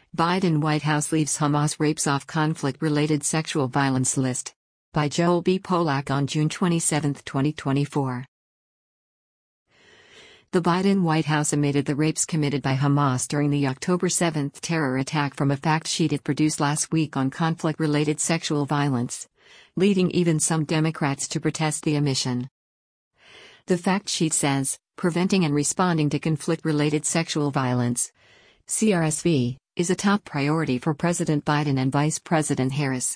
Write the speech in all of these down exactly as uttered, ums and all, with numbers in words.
Biden White House leaves Hamas rapes off conflict-related sexual violence list. By Joel B. Polak on June twenty-seventh, twenty twenty-four. The Biden White House omitted the rapes committed by Hamas during the October seventh terror attack from a fact sheet it produced last week on conflict-related sexual violence, leading even some Democrats to protest the omission. The fact sheet says, preventing and responding to conflict-related sexual violence, C R S V, is a top priority for President Biden and Vice President Harris.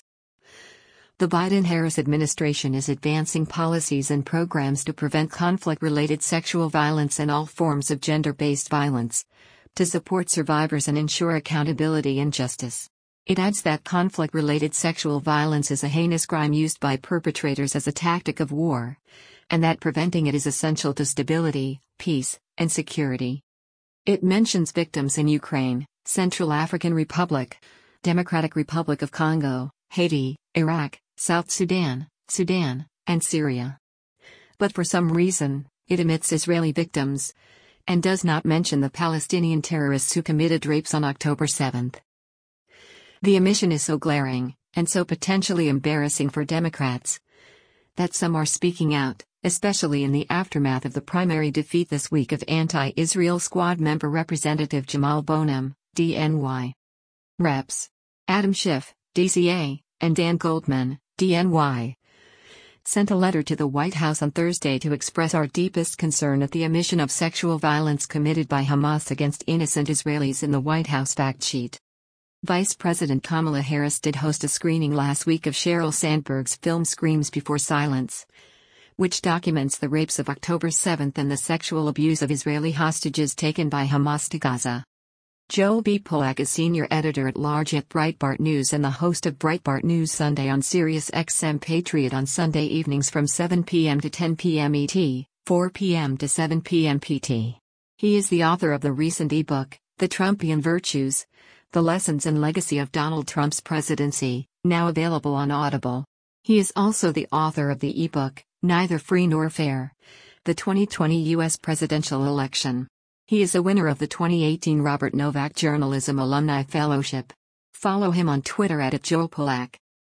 The Biden-Harris administration is advancing policies and programs to prevent conflict-related sexual violence and all forms of gender-based violence, to support survivors and ensure accountability and justice. It adds that conflict-related sexual violence is a heinous crime used by perpetrators as a tactic of war, and that preventing it is essential to stability, peace, and security. It mentions victims in Ukraine, Central African Republic, Democratic Republic of Congo, Haiti, Iraq, South Sudan, Sudan, and Syria. But for some reason, it omits Israeli victims, and does not mention the Palestinian terrorists who committed rapes on October seventh. The omission is so glaring, and so potentially embarrassing for Democrats, that some are speaking out, especially in the aftermath of the primary defeat this week of anti-Israel Squad member Representative Jamal Bonham, D N Y. Reps. Adam Schiff, D C A, and Dan Goldman, D N Y, sent a letter to the White House on Thursday to express our deepest concern at the omission of sexual violence committed by Hamas against innocent Israelis in the White House fact sheet. Vice President Kamala Harris did host a screening last week of Sheryl Sandberg's film Screams Before Silence, which documents the rapes of October seventh and the sexual abuse of Israeli hostages taken by Hamas to Gaza. Joel B. Polak is senior editor-at-large at Breitbart News and the host of Breitbart News Sunday on Sirius X M Patriot on Sunday evenings from seven p m to ten p m E T, four p m to seven p m P T. He is the author of the recent ebook, The Trumpian Virtues: The Lessons and Legacy of Donald Trump's Presidency, now available on Audible. He is also the author of the ebook, Neither Free Nor Fair: The twenty twenty U S Presidential Election. He is a winner of the twenty eighteen Robert Novak Journalism Alumni Fellowship. Follow him on Twitter at Joel Polak.